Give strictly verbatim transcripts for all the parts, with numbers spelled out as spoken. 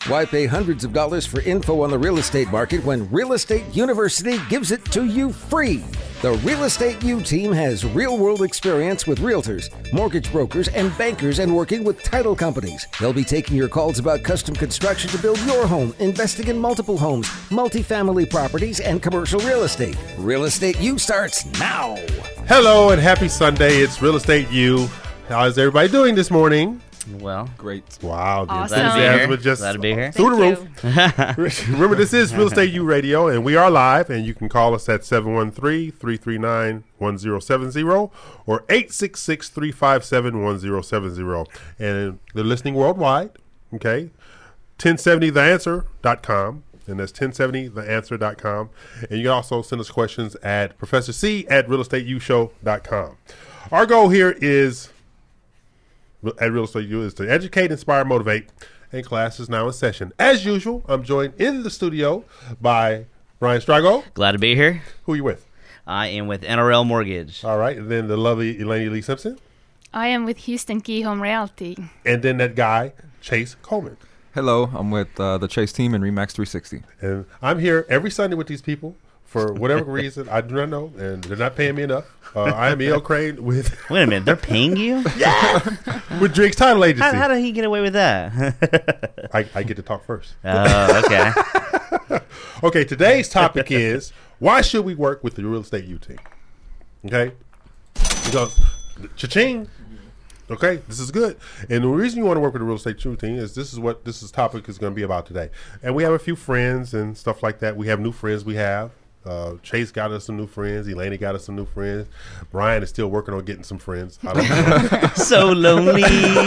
Why pay hundreds of dollars for info on the real estate market when Real Estate University gives it to you free? The Real Estate U team has real-world experience with realtors, mortgage brokers, and bankers, and working with title companies. They'll be taking your calls about custom construction to build your home, investing in multiple homes, multifamily properties, and commercial real estate. Real Estate U starts now. Hello and happy Sunday. It's Real Estate U. How is everybody doing this morning? Well, great. Wow. Awesome. Glad to be here. Just Glad to be here. Through the roof. Remember, this is Real Estate U Radio, and we are live, and you can call us at seven one three, three three nine, one zero seven zero or eight six six, three five seven, one zero seven zero. And they're listening worldwide, okay? ten seventy the answer dot com, and that's ten seventy the answer dot com. And you can also send us questions at Professor C at real estate u show dot com. Our goal here is... at Real Estate U is to educate, inspire, motivate, and class is now in session. As usual, I'm joined in the studio by Brian Strago. Glad to be here. Who are you with? I am with N R L Mortgage. All right, and then the lovely Elaine Lee Simpson. I am with Houston Key Home Realty. And then that guy, Chase Coleman. Hello, I'm with uh, the Chase team and Remax three sixty. And I'm here every Sunday with these people for whatever reason. I do not know, and they're not paying me enough. Uh, I am E L Crane with... Wait a minute, they're paying you? Yeah! With Driggs Title Agency. How, how did he get away with that? I, I get to talk first. Oh, okay. Okay, today's topic is, why should we work with the Real Estate U team? Okay? Because, cha-ching. Okay, this is good. And the reason you want to work with the Real Estate U team is this is what this is topic is going to be about today. And we have a few friends and stuff like that. We have new friends we have. Uh, Chase got us some new friends. Elaine got us some new friends. Brian is still working on getting some friends. I don't know. So lonely.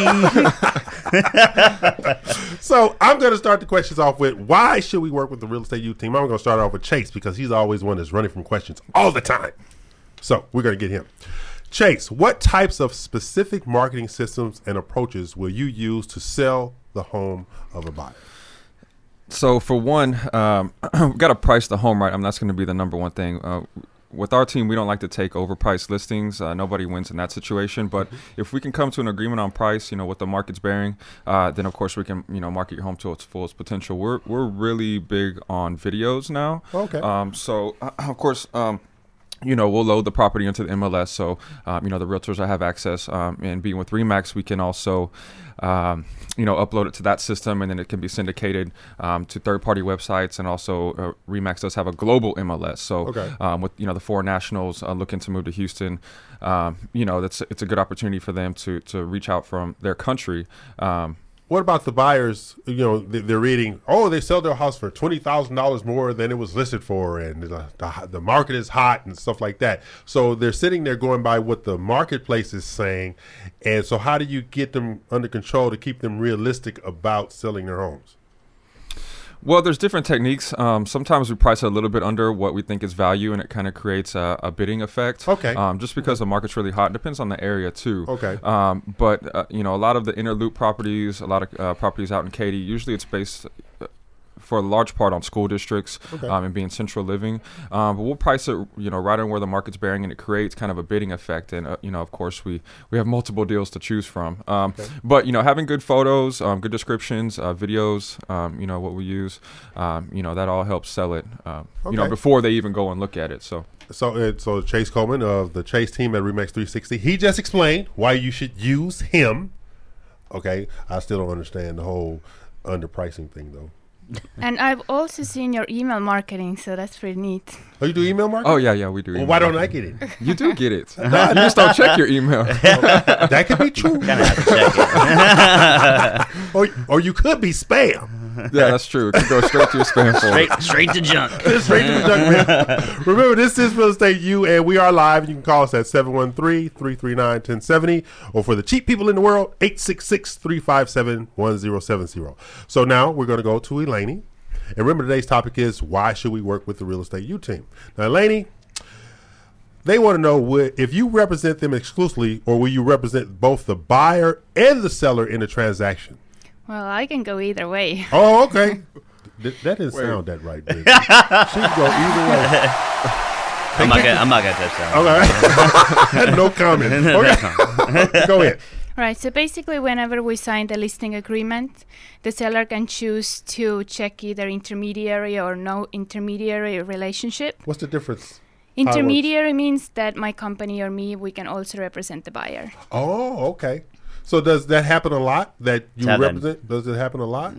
So I'm going to start the questions off with, why should we work with the Real Estate U team? I'm going to start off with Chase because he's always one that's running from questions all the time. So we're going to get him. Chase, what types of specific marketing systems and approaches will you use to sell the home of a buyer? So for one, um, we've got to price the home right. I mean, that's going to be the number one thing. Uh, with our team, we don't like to take overpriced listings. Uh, nobody wins in that situation. But mm-hmm. if we can come to an agreement on price, you know, what the market's bearing, uh, then of course we can, you know, market your home to its fullest potential. We're we're really big on videos now. Okay. Um, so uh, of course. Um, You know, we'll load the property into the M L S. So, um, you know, the realtors that have access, um, and being with Remax, we can also, um, you know, upload it to that system, and then it can be syndicated um, to third-party websites. And also, uh, Remax does have a global M L S. So, okay. um, with you know the four nationals uh, looking to move to Houston, um, you know, that's it's a good opportunity for them to to reach out from their country. Um, What about the buyers? You know, they're reading, oh, they sell their house for twenty thousand dollars more than it was listed for, and the, the the market is hot and stuff like that. So they're sitting there going by what the marketplace is saying. And so how do you get them under control to keep them realistic about selling their homes? Well, there's different techniques. Um, sometimes we price it a little bit under what we think is value, and it kind of creates a, a bidding effect. Okay. Um, just because the market's really hot. It depends on the area, too. Okay. Um, but, uh, you know, a lot of the inner loop properties, a lot of uh, properties out in Katy, usually it's based uh, for a large part on school districts okay. um, and being central living. Um, but we'll price it, you know, right on where the market's bearing, and it creates kind of a bidding effect. And, uh, you know, of course, we, we have multiple deals to choose from. Um, okay. But, you know, having good photos, um, good descriptions, uh, videos, um, you know, what we use, um, you know, that all helps sell it, um, okay. you know, before they even go and look at it. So. So, uh, so Chase Coleman of the Chase team at Remax three sixty, he just explained why you should use him. Okay. I still don't understand the whole underpricing thing, though. And I've also seen your email marketing, so that's pretty neat. Oh, you do email marketing? Oh, yeah, yeah, we do. Well, why don't I get it? You do get it. You just don't check your email. Oh, that could be true. Gonna have to check it. or, or you could be spam. Yeah, that's true. It could go straight to your spam folder. Straight, straight to junk. Straight to the junk, man. Remember, this is Real Estate U, and we are live. You can call us at seven one three, three three nine, one oh seven oh, or for the cheap people in the world, eight six six, three five seven, one zero seven zero. So now we're going to go to Elaine. And remember, today's topic is, why should we work with the Real Estate U team? Now, Elaine, they want to know what, if you represent them exclusively, or will you represent both the buyer and the seller in the transaction? Well, I can go either way. Oh, okay. Th- that didn't Wait. sound that right, dude. She can go either way. I'm not gonna, I'm not gonna touch that. Okay. No comment. Okay. Go ahead. Right. So basically, whenever we sign the listing agreement, the seller can choose to check either intermediary or no intermediary relationship. What's the difference? Intermediary means that my company or me, we can also represent the buyer. Oh, okay. So does that happen a lot? That you Seven. represent? Does it happen a lot?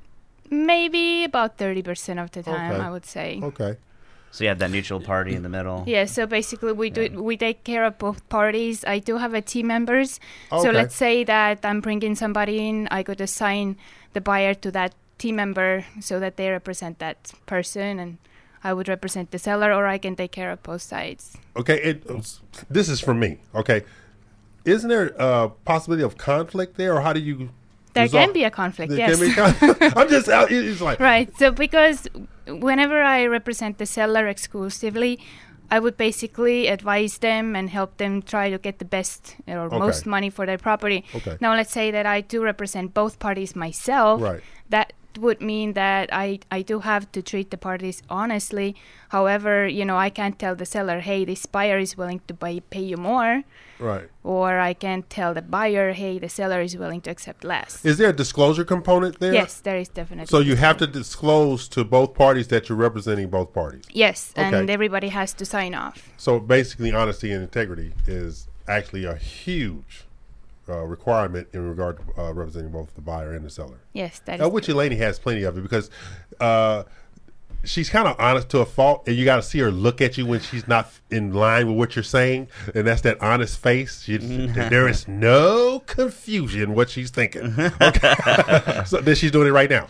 Maybe about thirty percent of the time, Okay. I would say. Okay. So you have that neutral party in the middle. Yeah, so basically we do we take care of both parties. I do have a team members. Okay. So let's say that I'm bringing somebody in, I could assign the buyer to that team member so that they represent that person, and I would represent the seller, or I can take care of both sides. Okay. It, this is for me. Okay. Isn't there a possibility of conflict there, or how do you? There resolve- can be a conflict, There yes. can be con- I'm just out. It's like Right. So because whenever I represent the seller exclusively, I would basically advise them and help them try to get the best or Okay. most money for their property. Okay. Now, let's say that I do represent both parties myself. Right. That would mean that I, I do have to treat the parties honestly. However, you know, I can't tell the seller, hey, this buyer is willing to buy, pay you more. right. Or I can't tell the buyer, hey, the seller is willing to accept less. Is there a disclosure component there? Yes, there is definitely. So you have to disclose to both parties that you're representing both parties. Yes, and Okay. everybody has to sign off. So basically, honesty and integrity is actually a huge uh, requirement in regard to uh, representing both the buyer and the seller. Yes, that is. Uh, which Elaine has plenty of it because uh, she's kind of honest to a fault, and you got to see her look at you when she's not in line with what you're saying, and that's that honest face. She, there is no confusion what she's thinking. Okay. So then she's doing it right now.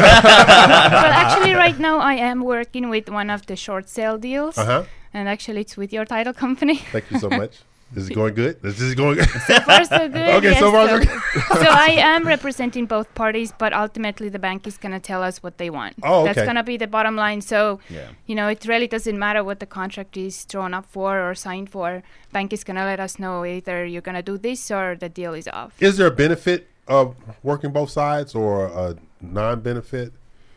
Well, actually, right now I am working with one of the short sale deals, Uh-huh. and actually it's with your title company. Thank you so much. Is it going good? Is this going good? So far, so good. Okay, yes, so far, so so, good. so I am representing both parties, but ultimately the bank is going to tell us what they want. Oh, That's okay. going to be the bottom line. So, Yeah. you know, it really doesn't matter what the contract is drawn up for or signed for. Bank is going to let us know either you're going to do this or the deal is off. Is there a benefit of working both sides or a non-benefit?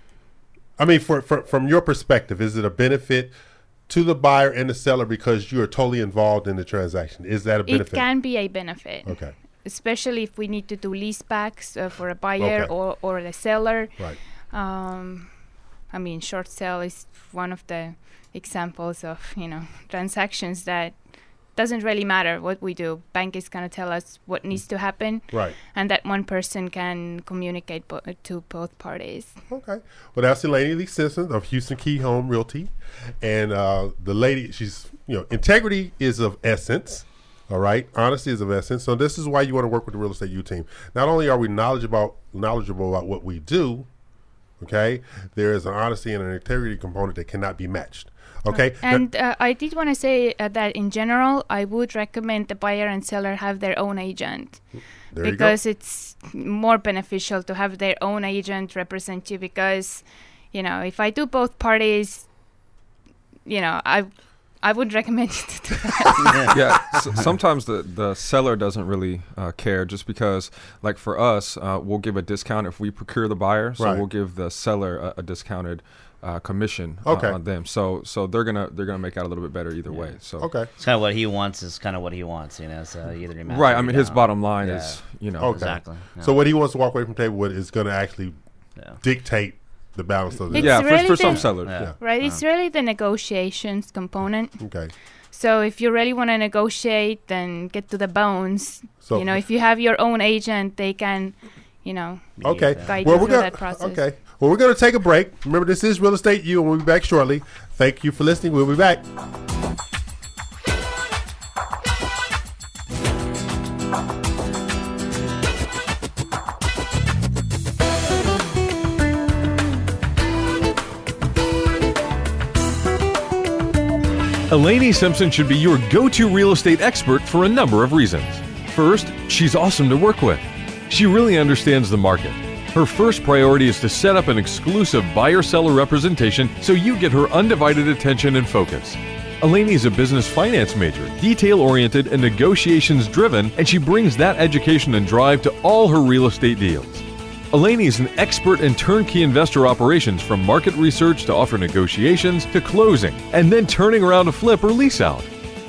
I mean, for, for from your perspective, is it a benefit to the buyer and the seller because you are totally involved in the transaction? Is that a It benefit? can be a benefit. Okay, Especially if we need to do leasebacks uh, for a buyer Okay. or, or the seller. right. Um, I mean, short sale is one of the examples of, you know, transactions that doesn't really matter what we do. Bank is going to tell us what needs to happen, Right. and that one person can communicate bo- to both parties. Okay. Well, that's Elaine Lee Simpson of Houston Key Home Realty. And uh, the lady, she's, you know, integrity is of essence. All right. Honesty is of essence. So this is why you want to work with the Real Estate U team. Not only are we knowledgeable, knowledgeable about what we do, okay, there is an honesty and an integrity component that cannot be matched. Okay. And uh, I did want to say uh, that in general, I would recommend the buyer and seller have their own agent. There you Because go. it's more beneficial to have their own agent represent you, because, you know, if I do both parties, you know, I I would recommend you to do that. yeah, s- sometimes the, the seller doesn't really uh, care, just because, like for us, uh, we'll give a discount if we procure the buyer, so Right. we'll give the seller a, a discounted uh, commission uh, Okay. on them. So so they're gonna they're gonna make out a little bit better either way. So Okay. It's kind of what he wants is kind of what he wants, you know. So either you match right, or I you mean his don't. bottom line Yeah. is, you know, Okay. Exactly. Yeah. So what he wants to walk away from the table with is going to actually Yeah. dictate the balance of the It's yeah, for, really for some the- sellers. Yeah. Yeah. Right? It's really the negotiations component. Okay. So if you really want to negotiate, then get to the bones. So You know, if you have your own agent, they can, you know, Okay. guide Well, you we're through gonna that process. okay. Well, we're going to take a break. Remember, this is Real Estate U, and we'll be back shortly. Thank you for listening. We'll be back. Elaine Simpson should be your go-to real estate expert for a number of reasons. First, she's awesome to work with. She really understands the market. Her first priority is to set up an exclusive buyer-seller representation so you get her undivided attention and focus. Elaine is a business finance major, detail-oriented and negotiations-driven, and she brings that education and drive to all her real estate deals. Elaine is an expert in turnkey investor operations, from market research to offer negotiations to closing, and then turning around a flip or lease out.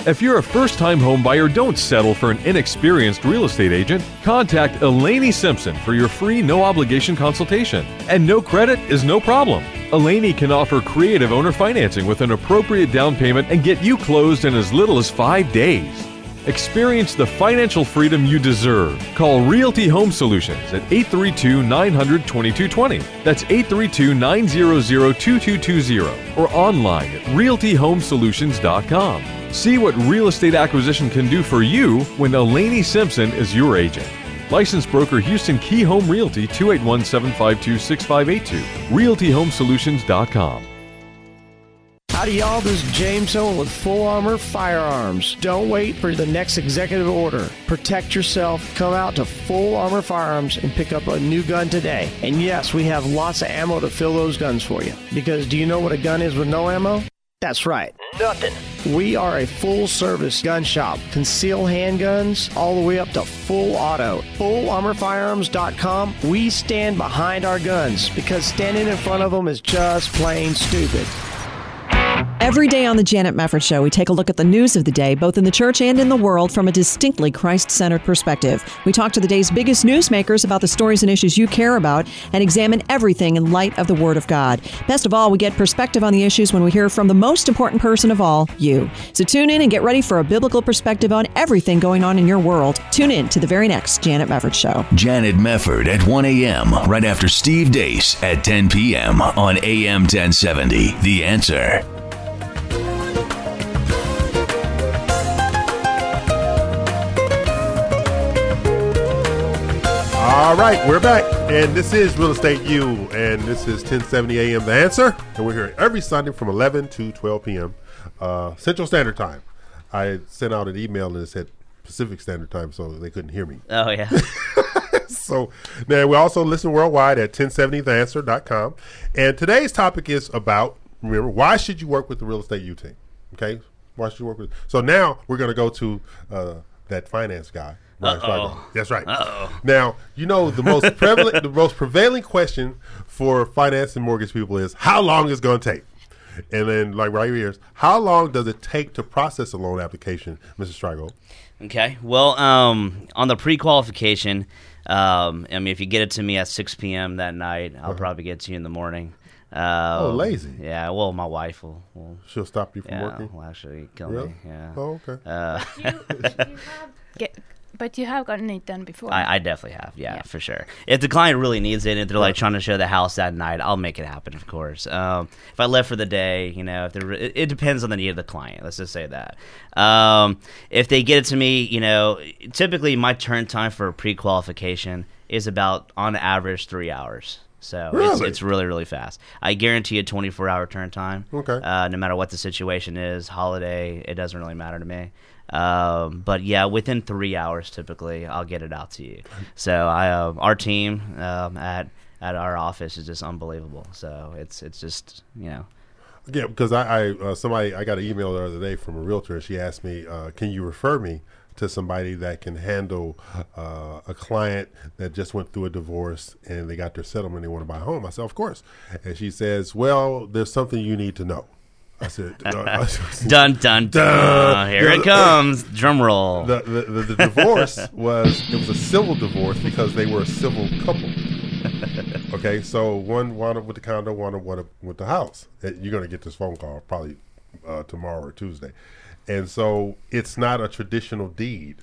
If you're a first-time home buyer, don't settle for an inexperienced real estate agent. Contact Elaney Simpson for your free no-obligation consultation. And no credit is no problem. Elaney can offer creative owner financing with an appropriate down payment and get you closed in as little as five days. Experience the financial freedom you deserve. Call Realty Home Solutions at eight three two, nine hundred, twenty-two twenty. That's eight three two, nine hundred, twenty-two twenty or online at realty home solutions dot com. See what real estate acquisition can do for you when Elaney Simpson is your agent. Licensed broker Houston Key Home Realty, two eight one, seven five two, six five eight two. realty home solutions dot com. Howdy y'all, this is James Owen with Full Armor Firearms. Don't wait for the next executive order. Protect yourself. Come out to Full Armor Firearms and pick up a new gun today. And yes, we have lots of ammo to fill those guns for you. Because do you know what a gun is with no ammo? That's right, nothing. We are a full-service gun shop. Concealed handguns all the way up to full auto. full armor firearms dot com. We stand behind our guns because standing in front of them is just plain stupid. Every day on the Janet Mefford Show, we take a look at the news of the day, both in the church and in the world, from a distinctly Christ-centered perspective. We talk to the day's biggest newsmakers about the stories and issues you care about and examine everything in light of the Word of God. Best of all, we get perspective on the issues when we hear from the most important person of all, you. So tune in and get ready for a biblical perspective on everything going on in your world. Tune in to the very next Janet Mefford Show. Janet Mefford at one a.m. right after Steve Deace at ten p.m. on A M ten seventy. The Answer. All right, we're back, and this is Real Estate U, and this is ten seventy A M The Answer, and we're here every Sunday from eleven to twelve p.m. Uh, Central Standard Time. I sent out an email and it said Pacific Standard Time, so they couldn't hear me. Oh, yeah. So now we also listen worldwide at ten seventy the answer dot com, and today's topic is about, remember, why should you work with the Real Estate U team? Okay, why should you work with? So now we're going to go to uh, that finance guy. Uh-oh. That's right. Uh-oh. Now, you know, the most prevalent, the most prevailing question for finance and mortgage people is, how long is it going to take? And then, like right here is, how long does it take to process a loan application, Mister Strigo? Okay. Well, um, on the pre-qualification, um, I mean, if you get it to me at six p.m. that night, I'll uh-huh. probably get it to you in the morning. Um, oh, lazy. Yeah, well, my wife will. will She'll stop you from yeah, working? will actually kill really? me. Yeah. Oh, okay. Uh, you, you have get, but you have gotten it done before. I, I definitely have, yeah, yeah, for sure. If the client really needs it, and if they're right. like trying to show the house that night, I'll make it happen, of course. Um, if I left for the day, you know, if they're, it, it depends on the need of the client. Let's just say that. Um, if they get it to me, you know, typically my turn time for pre-qualification is about, on average, three hours. So really? it's, it's really, really fast. I guarantee a twenty-four hour turn time. Okay. Uh, no matter what the situation is, holiday, it doesn't really matter to me. Um, but yeah, within three hours, typically, I'll get it out to you. So I, uh, our team um, at at our office is just unbelievable. So it's it's just, you know. Yeah, because I, I uh, somebody I got an email the other day from a realtor, and she asked me, uh, "Can you refer me to somebody that can handle uh, a client that just went through a divorce and they got their settlement, they want to buy a home?" I said, "Of course." And she says, "Well, there's something you need to know." I said, uh, dun, dun, dun. Here it comes. Drum roll. The, the, the, the divorce was, it was a civil divorce because they were a civil couple. Okay, so one wound up with the condo, one wound up with the house. You're going to get this phone call probably uh, tomorrow or Tuesday. And so it's not a traditional deed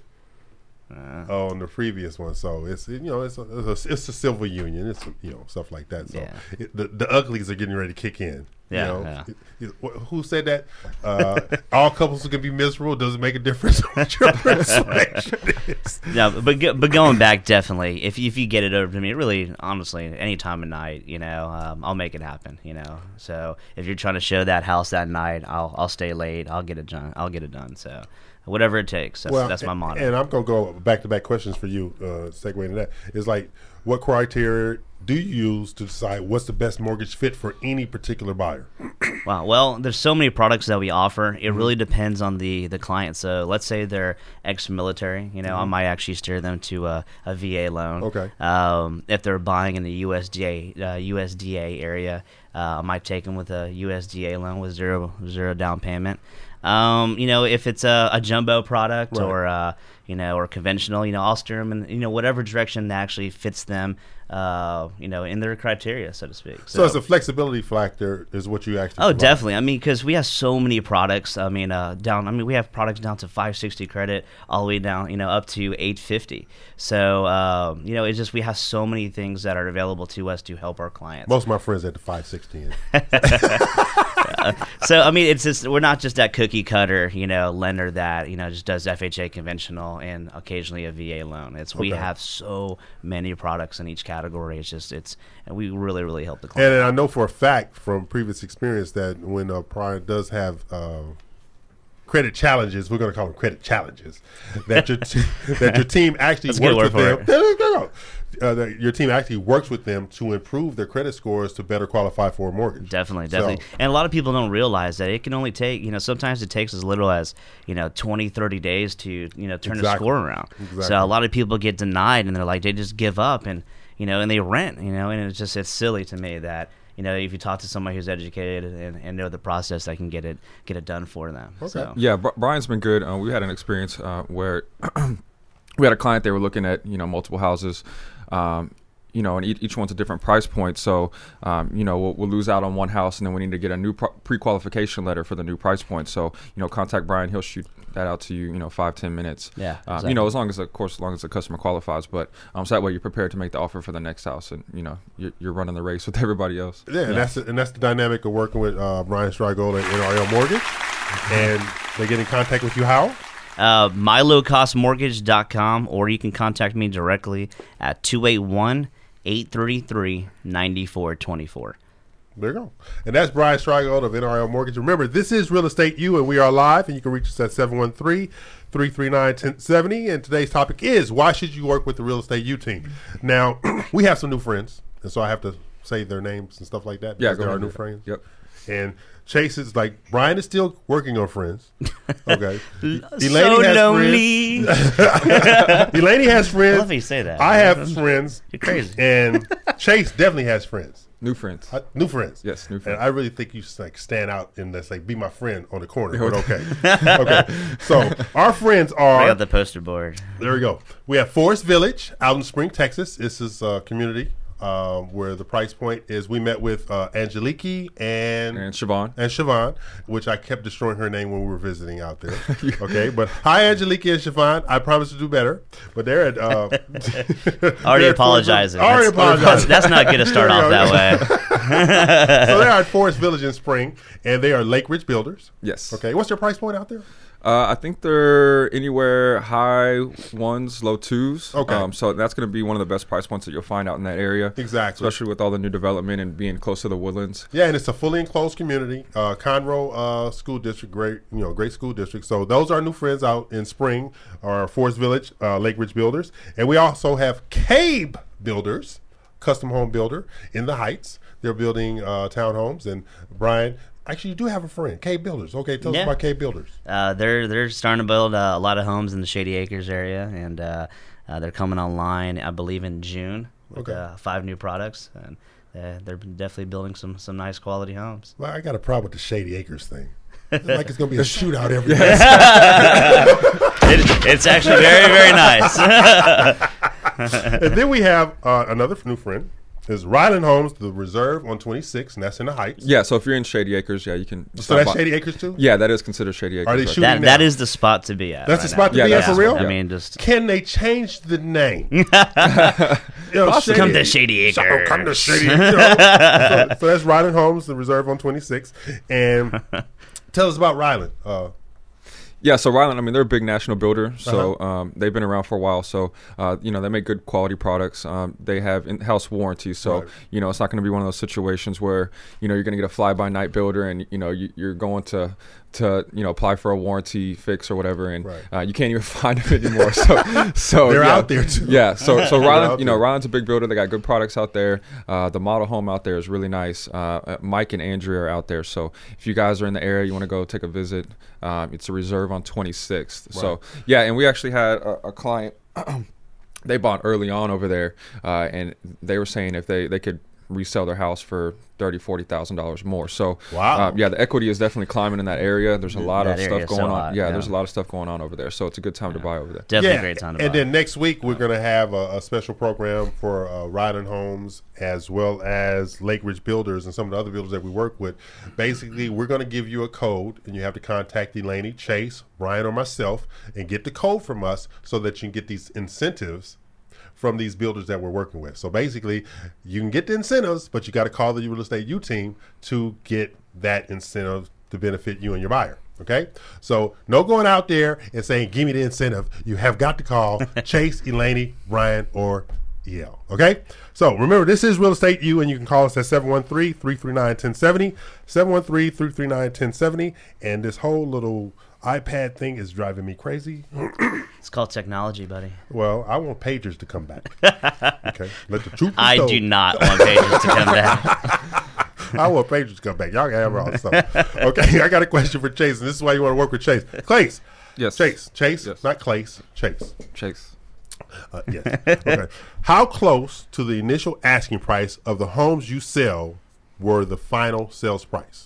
uh, on the previous one. So it's, you know, it's a, it's a, it's a civil union. It's, you know, stuff like that. So yeah. it, the, the uglies are getting ready to kick in. Yeah, you know? yeah. It, it, who said that? Uh, all couples are going to be miserable. Doesn't make a difference what your persuasion is. No, but go, but going back, definitely, if if you get it over to me, really, honestly, any time of night, you know, um, I'll make it happen. You know, so if you're trying to show that house that night, I'll I'll stay late. I'll get it done. I'll get it done. So whatever it takes. That's, well, that's my motto. And I'm going to go back to back questions for you. Uh, segue into that is like, what criteria do you use to decide what's the best mortgage fit for any particular buyer? Wow. Well, there's so many products that we offer. It mm-hmm. really depends on the, the client. So let's say they're ex-military. You know, mm-hmm. I might actually steer them to a, a V A loan. Okay. Um, if they're buying in the U S D A uh, U S D A area, uh, I might take them with a U S D A loan with zero zero down payment. Um, you know, if it's a, a jumbo product Right. or uh, you know, or conventional, you know, I'll steer them in, you know, whatever direction that actually fits them, uh, you know, in their criteria, so to speak. So, it's a flexibility factor is what you actually Oh, provide. definitely. I mean, because we have so many products. I mean, uh, down. I mean, we have products down to five sixty credit, all the way down, you know, up to eight fifty. So, um, you know, it's just we have so many things that are available to us to help our clients. Most of my friends at the five sixty. uh, so, I mean, it's just we're not just that cookie cutter, you know, lender that you know just does F H A conventional and occasionally a V A loan. It's we Okay. have so many products in each category. It's just it's and we really really help the client. And I know for a fact from previous experience that when a client does have uh, credit challenges, we're going to call them credit challenges, that your t- that your team actually That's a good works word with for them. Uh, that your team actually works with them to improve their credit scores to better qualify for a mortgage. Definitely, So- definitely. And a lot of people don't realize that it can only take, you know, sometimes it takes as little as, you know, twenty, thirty days to, you know, turn a Exactly. score around. Exactly. So a lot of people get denied and they're like, they just give up and, you know, and they rent, you know, and it's just, it's silly to me that, you know, if you talk to somebody who's educated and, and know the process, they can get it, get it done for them. Okay. So. Yeah, Bri- Brian's been good. Uh, we had an experience uh, where we had a client. They were looking at you know multiple houses, um, you know, and each, each one's a different price point. So, um, you know, we'll, we'll lose out on one house, and then we need to get a new pro- pre-qualification letter for the new price point. So, you know, contact Brian. He'll shoot that out to you. You know, five ten minutes. Yeah, Um, exactly. You know, as long as of course, as long as the customer qualifies. But um, so that way you're prepared to make the offer for the next house, and you know, you're, you're running the race with everybody else. Yeah, and that's the, and that's the dynamic of working with uh, Brian Strigola at N R L Mortgage. And they get in contact with you how? Uh, my low cost mortgage dot com, or you can contact me directly at two eight one, eight three three, nine four two four. There you go. And that's Brian Strigola of N R L Mortgage. Remember, this is Real Estate U, and we are live, and you can reach us at seven one three, three three nine, one oh seven oh. And today's topic is, why should you work with the Real Estate U team? Now, we have some new friends, and so I have to say their names and stuff like that. Yeah, because go they're our ahead. new friends. Yep. And Chase is like, Brian is still working on Friends. Okay. So lonely. Delaney has friends. I love how you say that. I have friends. You're crazy. And Chase definitely has friends. New friends. Uh, new friends. Yes, new friends. And I really think you like stand out in this, like, be my friend on the corner. But okay. Okay. So our friends I are, got the poster board. there we go. We have Forest Village out in Spring, Texas. This is a community uh, where the price point is, we met with uh, Angeliki and And Siobhan. and Siobhan, which I kept destroying her name when we were visiting out there. Okay, but hi, Angeliki and Siobhan. I promise to do better. But they're at uh, Already they're at apologizing. Forest- Already That's- apologizing. That's not good to start off that way. So they are at Forest Village in Spring, and they are Lake Ridge Builders. Yes. Okay, what's their price point out there? Uh, I think they're anywhere high ones, low twos. Okay. Um, so that's going to be one of the best price points that you'll find out in that area. Exactly. Especially with all the new development and being close to the woodlands. Yeah, and it's a fully enclosed community. Uh, Conroe uh, School District, great, you know, great school district. So those are new friends out in Spring, our Forest Village, uh, Lake Ridge Builders, and we also have Cabe Builders, custom home builder in the Heights. They're building uh, townhomes, and Brian. Actually, you do have a friend, K Builders. Okay, tell Yeah. us about K Builders. Uh, they're they're starting to build uh, a lot of homes in the Shady Acres area, and uh, uh, they're coming online, I believe, in June with Okay. uh, five new products, and uh, they're definitely building some some nice quality homes. Well, I got a problem with the Shady Acres thing. It's like it's going to be a shootout every day. it, it's actually very very nice. And then we have uh, another new friend. Is Ryland Homes, the Reserve on twenty-six, and that's in the Heights. Yeah, so if you're in Shady Acres, yeah, you can. So stop that's by- Shady Acres too? Yeah, that is considered Shady Acres. Are they right? shooting that now? that is the spot to be at. That's right the spot now. to be at for real? I Yeah. mean, just Can they change the name? You know, Shady- come to Shady Acres. So, come to Shady Acres. You know? so, so that's Ryland Homes, the Reserve on twenty-six. And tell us about Ryland. Uh, Yeah, so Ryland, I mean, they're a big national builder, so Uh-huh. um, they've been around for a while. So, uh, you know, they make good quality products. Um, they have in-house warranties, so, Right. you know, it's not going to be one of those situations where, you know, you're going to get a fly-by-night builder and, you know, you, you're going to, to, you know, apply for a warranty fix or whatever, and Right. uh, you can't even find them anymore. So, so They're yeah. out there, too. Yeah, so, so They're Ryland, out you know, there. Ryland's a big builder. They got good products out there. Uh, the model home out there is really nice. Uh, Mike and Andrea are out there, so if you guys are in the area, you want to go take a visit, um, it's a Reserve on twenty-sixth. So yeah, and we actually had a, a client. They bought early on over there, uh, and they were saying if they, they could resell their house for thirty, forty thousand dollars more. So, wow. uh, yeah, the equity is definitely climbing in that area. There's a lot That of area stuff is going so on. hot, yeah, yeah. there's a lot of stuff going on over there. So it's a good time to buy over there. Definitely Yeah, a great time to and buy. then next week we're going to have a, a special program for uh, Ryland Homes as well as Lake Ridge Builders and some of the other builders that we work with. Basically, we're going to give you a code, and you have to contact Delaney, Chase, Brian, or myself, and get the code from us so that you can get these incentives from these builders that we're working with. So basically, you can get the incentives, but you got to call the Real Estate U team to get that incentive to benefit you and your buyer. Okay? So no going out there and saying, give me the incentive. You have got to call Chase, Elaney, Brian, or E L. Okay? So remember, this is Real Estate U, and you can call us at seven one three, three three nine, one zero seven zero, seven one three, three three nine, one zero seven zero. And this whole little iPad thing is driving me crazy. It's called technology, buddy. Well, I want pagers to come back. Okay? Let the truth be I told. do not want pages to come back. I want pagers to come back. Y'all can have all the stuff. Okay, I got a question for Chase, and this is why you want to work with Chase. Clace. Yes. Chase. Chase, Yes. not Clace. Chase. Chase. Uh, yes. Okay. How close to the initial asking price of the homes you sell were the final sales price?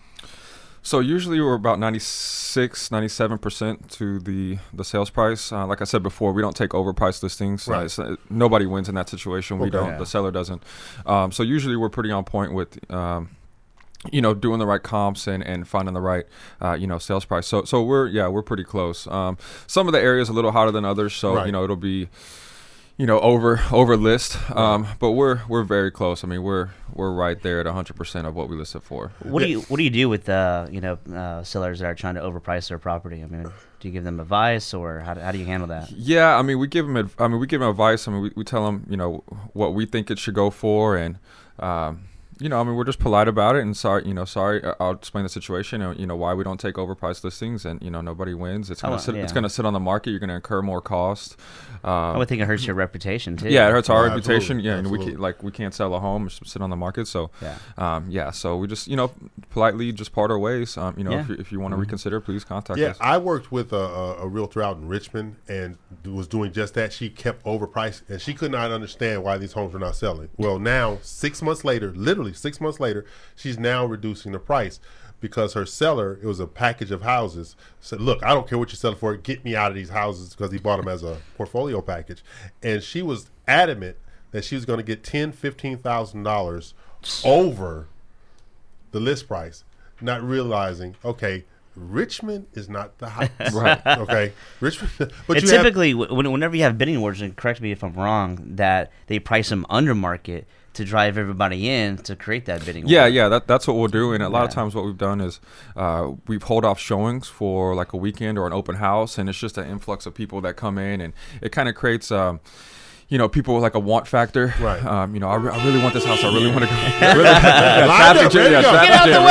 So usually we're about ninety-six, ninety-seven percent to the, the sales price. Uh, like I said before, we don't take overpriced listings. Right. Uh, it's, uh, nobody wins in that situation. We Okay. don't. Yeah. The seller doesn't. Um, so usually we're pretty on point with, um, you know, doing the right comps and, and finding the right, uh, you know, sales price. So so we're yeah we're pretty close. Um, some of the areas a little hotter than others. So Right. you know it'll be, you know, over over list. Um, but we're we're very close. I mean we're we're right there at one hundred percent of what we listed for. What do you What do you do with uh, you know uh, sellers that are trying to overprice their property? I mean, do you give them advice, or how do, how do you handle that? Yeah, I mean, we give them. Adv- I mean, we give them advice. I mean, we, we tell them, you know, what we think it should go for, and um, you know, I mean, we're just polite about it. And sorry, you know, sorry, I- I'll explain the situation. And, you know, why we don't take overpriced listings, and you know, nobody wins. It's gonna Oh, sit. It's yeah. gonna sit on the market. You're gonna incur more cost. Um, I would think it hurts your reputation too. Yeah, it hurts our Yeah, reputation. absolutely, Yeah, and we absolutely. can, like we can't sell a home, just sit on the market. So, Yeah. um, yeah. So we just, you know, politely just part our ways. Um, you know, Yeah. if you, if you want to Mm-hmm. reconsider, please contact Yeah, us. I worked with a, a, a realtor out in Richmond and was doing just that. She kept overpriced, and she could not understand why these homes were not selling. Well, now, six months later, literally six months later, she's now reducing the price because her seller, it was a package of houses, said, look, I don't care what you're selling for, get me out of these houses, because he bought them as a portfolio package. And she was adamant that she was going to get ten thousand dollars, fifteen thousand dollars over the list price, not realizing, okay, Richmond is not the hottest. Right. Okay. Richmond. But It's you have, typically w- when, whenever you have bidding wars, and correct me if I'm wrong, that they price them under market to drive everybody in to create that bidding Yeah, war. yeah, that, that's what we'll do. And a lot of Yeah. times what we've done is uh, we've hold off showings for like a weekend or an open house, and it's just an influx of people that come in, and it kind of creates, um, you know, people with like a want factor. Right. Um, you know, I, re- I really want this house. I really want to go. Really, Lined traffic up, jam, ready yeah, to go.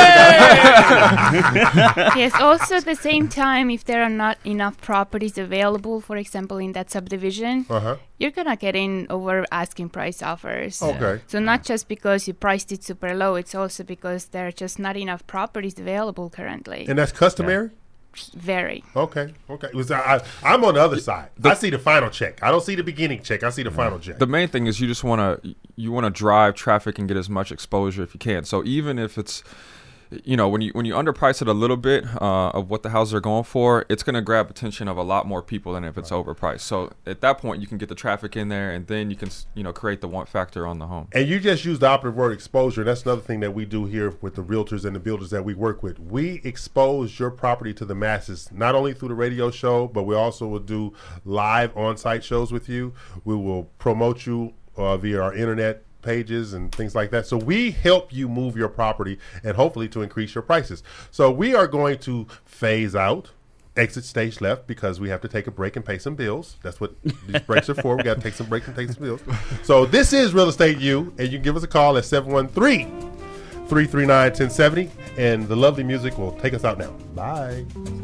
traffic Get jam. Yes, also at the same time, if there are not enough properties available, for example, in that subdivision, Uh-huh. you're gonna get in over asking price offers. Okay. So not just because you priced it super low, it's also because there are just not enough properties available currently. And that's customary? Very. Okay. Okay. It was, I, I, I'm on the other side. I see the final check. I don't see the beginning check. I see the final check. The main thing is you just want to you want to drive traffic and get as much exposure if you can. So even if it's, you know, when you when you underprice it a little bit uh, of what the houses are going for, it's going to grab attention of a lot more people than if it's overpriced. So at that point, you can get the traffic in there, and then you can you know create the want factor on the home. And you just used the operative word, exposure. That's another thing that we do here with the realtors and the builders that we work with. We expose your property to the masses, not only through the radio show, but we also will do live on-site shows with you. We will promote you uh, via our internet pages and things like that. So we help you move your property and hopefully to increase your prices. So we are going to phase out exit stage left because we have to take a break and pay some bills. That's what these breaks are for. We got to take some breaks and take some bills. So this is Real Estate U, and you can give us a call at seven one three, three three nine, one zero seven zero, and the lovely music will take us out now. Bye. See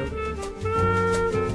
ya.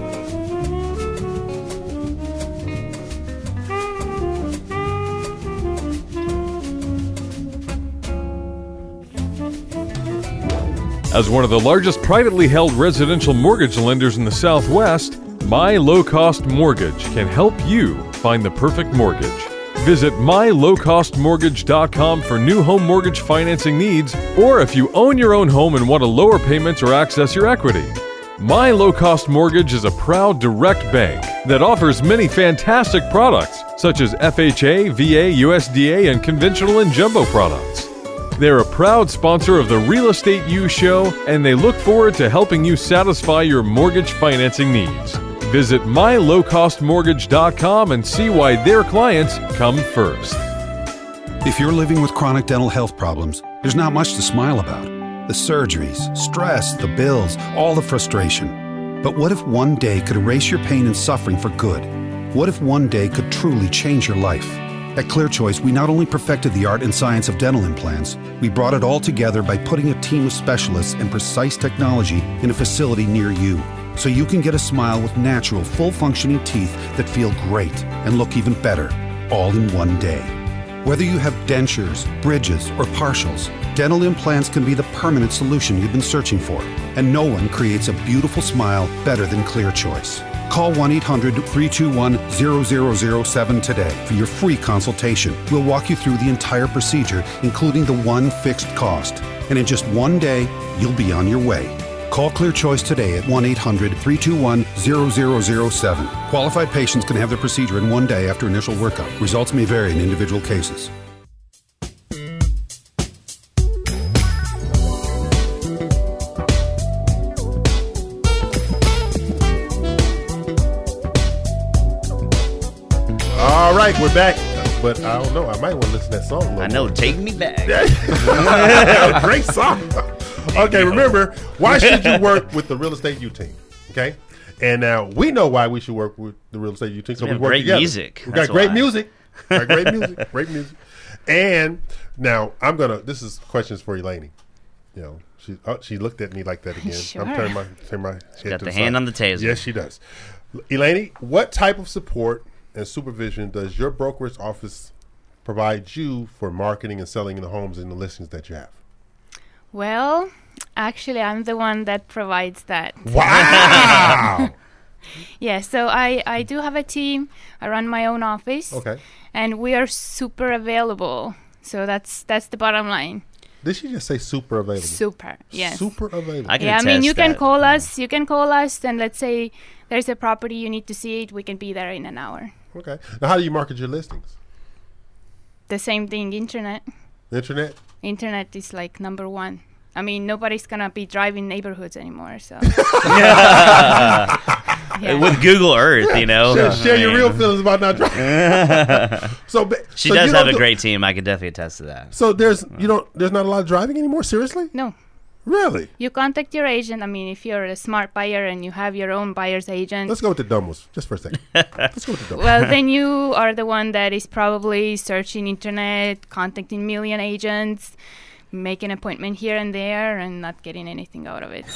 As one of the largest privately held residential mortgage lenders in the Southwest, My Low Cost Mortgage can help you find the perfect mortgage. Visit my low cost mortgage dot com for new home mortgage financing needs, or if you own your own home and want to lower payments or access your equity. My Low Cost Mortgage is a proud direct bank that offers many fantastic products, such as F H A, V A, U S D A, and conventional and jumbo products. They're a proud sponsor of the Real Estate U Show, and they look forward to helping you satisfy your mortgage financing needs. Visit my low cost mortgage dot com and see why their clients come first. If you're living with chronic dental health problems, there's not much to smile about. The surgeries, stress, the bills, all the frustration. But what if one day could erase your pain and suffering for good? What if one day could truly change your life? At ClearChoice, we not only perfected the art and science of dental implants, we brought it all together by putting a team of specialists and precise technology in a facility near you, so you can get a smile with natural, full-functioning teeth that feel great and look even better, all in one day. Whether you have dentures, bridges, or partials, dental implants can be the permanent solution you've been searching for, and no one creates a beautiful smile better than ClearChoice. Call one eight hundred, three two one, zero zero zero seven today for your free consultation. We'll walk you through the entire procedure, including the one fixed cost. And in just one day, you'll be on your way. Call ClearChoice today at one eight hundred, three two one, zero zero zero seven. Qualified patients can have their procedure in one day after initial workup. Results may vary in individual cases. All right, we're back. But I don't know. I might want to listen to that song a little I know. more. Take me back. Great song. Okay, remember, why should you work with the Real Estate U team? Okay? And now we know why we should work with the Real Estate U team. So We we, have work great together. music. We That's got great why. music. We got great music. Great music. And now I'm going to, this is questions for Elaine. You know, she oh, she looked at me like that again. Sure. I'm turning my, turning my head got to the the hand side. on the taser. Yes, she does. Elaine, what type of support and supervision does your brokerage office provide you for marketing and selling the homes and the listings that you have? Well, actually, I'm the one that provides that. Wow! Yeah, so I, I do have a team. I run my own office. Okay. And we are super available. So that's that's the bottom line. Did she just say super available? Super, yes. Super available. I can Yeah, I mean, attest you can that. call us. You can call us, and let's say there's a property you need to see it. We can be there in an hour. Okay. Now, how do you market your listings? The same thing, internet. Internet? Internet is like number one. I mean, nobody's gonna be driving neighborhoods anymore. So Yeah. With Google Earth, you know. Share, share I your mean, real feelings about not driving. so ba- She so does you have don't a do- great team. I can definitely attest to that. So there's you don't there's not a lot of driving anymore. Seriously? no, Really? you contact your agent. I mean, if you're a smart buyer and you have your own buyer's agent, Let's go with the dumb ones just for a second. Let's go with the dumb ones. well, then you are the one that is probably searching internet, contacting million agents, making an appointment here and there, and not getting anything out of it.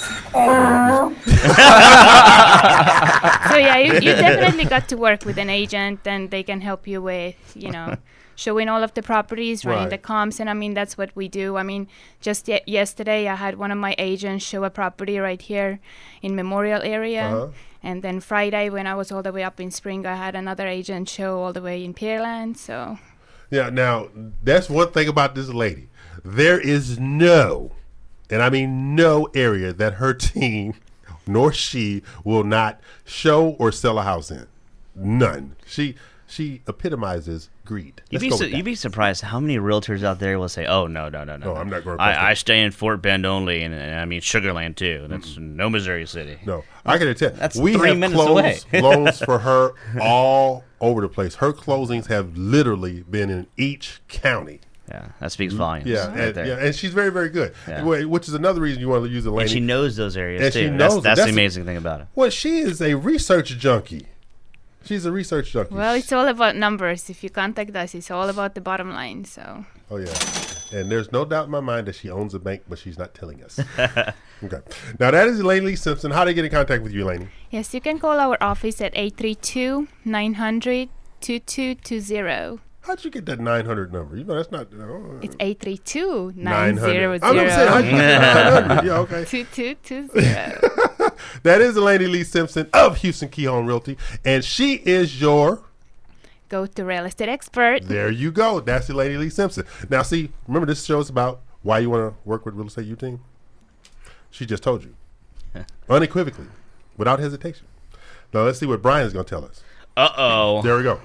So yeah, you, you definitely got to work with an agent, and they can help you with, you know, showing all of the properties, running Right. the comps, and I mean that's what we do. I mean, just ye- yesterday I had one of my agents show a property right here in Memorial area. Uh-huh. And then Friday, when I was all the way up in Spring, I had another agent show all the way in Pearland. So Yeah, now that's one thing about this lady. There is no, and I mean no area that her team nor she will not show or sell a house in. None. She she epitomizes greed. You'd Let's be, go su- with that. you'd be surprised how many realtors out there will say, "Oh no, no, no, no, No, no. I'm not going across I, I that. stay in Fort Bend only, and, and I mean Sugarland too. That's no Missouri City. No, I can tell. That's we three have minutes closed away. loans for her all over the place. Her closings have literally been in each county. Yeah, that speaks volumes. Yeah, right and, there. yeah, and she's very, very good. Yeah. Wh- Which is another reason you want to use Elaine. And she knows those areas And too. she that's knows it. that's, That's the a- amazing thing about it. Well, she is a research junkie. She's a research junkie. well, it's all about numbers. If you contact us, it's all about the bottom line. So Oh yeah, and there's no doubt in my mind that she owns a bank, but she's not telling us. Okay. Now that is Elaine Lee Simpson. How do they get in contact with you, Elaine? yes, you can call our office at eight three two, nine hundred, two two two zero. How'd you get that nine hundred number? You know that's not uh, It's eight three two, nine nine zero hundred. I'm gonna say how'd you zero, get that nine hundred? Yeah, okay. two two two zero. That is Elaine Lee Simpson of Houston Keyhome Realty, and she is your go to Real Estate Expert. There you go. That's the Lady Lee Simpson. Now, see, remember this show is about why you want to work with Real Estate U-Team? She just told you. Unequivocally. Without hesitation. Now, let's see what Brian is going to tell us. Uh-oh. There we go.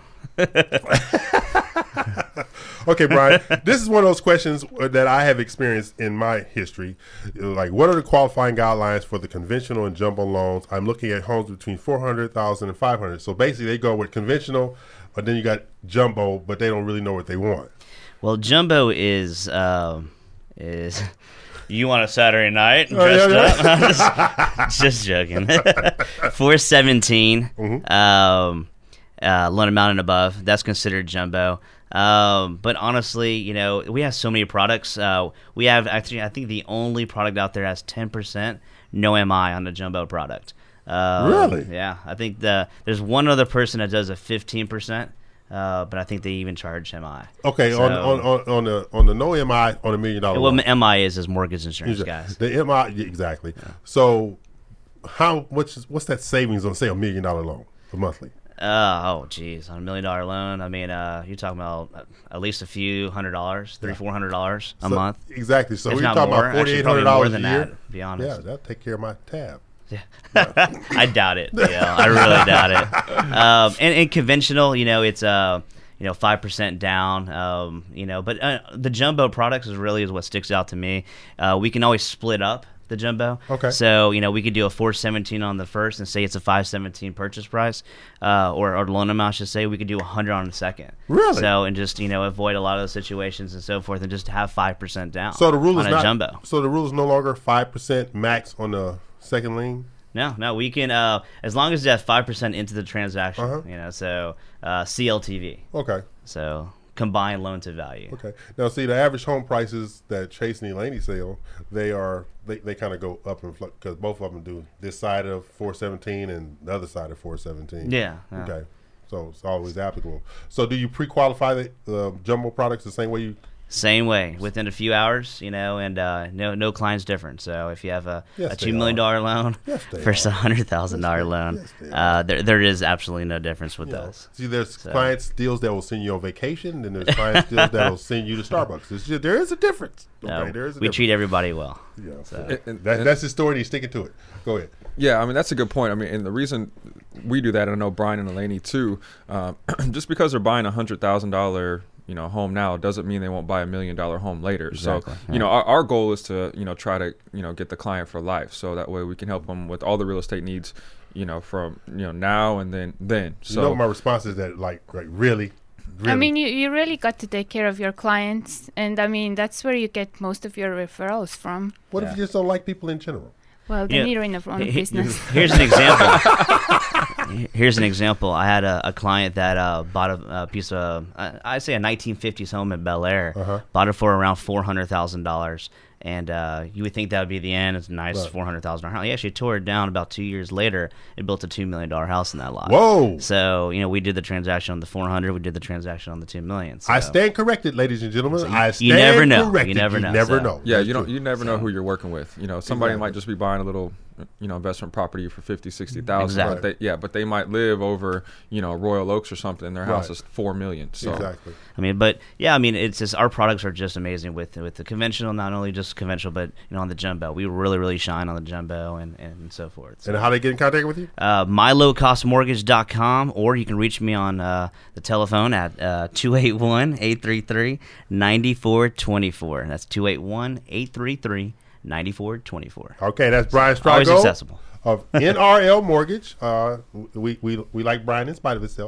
Okay, Brian, this is one of those questions that I have experienced in my history. Like, what are the qualifying guidelines for the conventional and jumbo loans? I'm looking at homes between four hundred thousand dollars and five hundred thousand dollars. So basically, they go with conventional, but then you got jumbo, but they don't really know what they want. Well, jumbo is um, is you want a Saturday night Oh, dressed yeah, up? just, just joking. four seventeen, Mm-hmm. um, uh, loan amount and above. That's considered jumbo. Um, but honestly, you know, we have so many products. Uh, we have actually, I think the only product out there has ten percent no M I on the jumbo product. Um, Really? Yeah. I think the there's one other person that does a fifteen percent, uh, but I think they even charge M I. Okay, So- on, on on on the on the no M I on a million dollar What loan. M I is is mortgage insurance, Exactly. guys. The M I yeah, exactly. So, how much? Is, what's that savings on say a million dollar loan for monthly? Uh, oh, geez, on a million dollar loan. I mean, uh, you're talking about uh, at least a few hundred dollars, three, four hundred dollars a So- month. Exactly. So If we're not talking more. about forty Actually, eight probably hundred more dollars a than year. that, to be honest. Yeah, that'll take care of my tab. Yeah. I doubt it. Yeah, I really doubt it. Um, and, and conventional, you know, it's uh, you know, five percent down. Um, you know, but uh, the jumbo products is really is what sticks out to me. Uh, we can always split up the jumbo. Okay. So you know, we could do a four seventeen on the first and say it's a five seventeen purchase price, uh, or or loan amount, I should say. We could do a hundred on the second. Really? So and just you know avoid a lot of those situations and so forth, and just have five percent down. So the rule on is a not. jumbo. So the rule is no longer five percent max on the second lien. No, no, we can uh, as long as you have five percent into the transaction. Uh-huh. You know, so uh, C L T V. Okay. So combined loan to value. Okay. Now, see, the average home prices that Chase and Elaney sell, they are they, they kind of go up and flux because both of them do this side of four seventeen and the other side of four seventeen. Yeah, yeah. Okay. So it's always applicable. So do you pre-qualify the uh, jumbo products the same way you? Same way, within a few hours, you know, and uh, no no client's different. So if you have a, Yes, a they two million dollar loan Yes, they versus are. a hundred thousand dollar Yes, they- loan, yes, they uh, there there is absolutely no difference with You know, those. see, there's So- clients deals that will send you on vacation, and there's clients deals that will send you to Starbucks. It's just, there is a difference. Okay, No, there is a we difference. treat everybody well. Yeah, So- so And- that, and- that's his story. And he's sticking to it. Go ahead. Yeah, I mean that's a good point. I mean, and the reason we do that, I know Brian and Elaney too, um, just because they're buying a hundred thousand dollar you know home now doesn't mean they won't buy a million dollar home later. Exactly, So yeah. you know our, our goal is to you know try to you know get the client for life. So that way we can help them with all the real estate needs, you know from you know now and then then. So You know, my response is that like like really, really. I mean, you, you really got to take care of your clients. And I mean, that's where you get most of your referrals from. what if you just don't like people in general? Well, then Yeah. you're in the wrong He- he- business. Here's an example. Here's an example. I had a, a client that uh, bought a, a piece of, uh, I'd say a nineteen fifties home in Bel Air. Uh-huh. Bought it for around four hundred thousand dollars. And uh, you would think that would be the end. It's a nice Right. four hundred thousand dollars house. He actually tore it down about two years later and built a two million dollars house in that lot. Whoa. So, you know, we did the transaction on the four hundred. We did the transaction on the two million. So. I stand corrected, ladies and gentlemen. So you- I you stand never know. You corrected. never know, never so- know. yeah, That's you don't true. you never know who you're working with. You know, somebody Exactly. might just be buying a little you know investment property for fifty, sixty thousand. Exactly. But they, yeah, but they might live over you know Royal Oaks or something. And their house Right. is four million. So Exactly. I mean, but yeah, I mean, it's just our products are just amazing with with the conventional, not only just conventional, but you know, on the jumbo, we really really shine on the jumbo and, and so forth. So, And how they get in contact with you? uh, my low cost mortgage dot com, or you can reach me on uh, the telephone at uh, two eight one, eight three three, nine four two four. That's two eight one, eight three three, nine four two four. Okay, that's Brian Always Strago accessible. of N R L Mortgage. Uh, we, we we like Brian in spite of himself.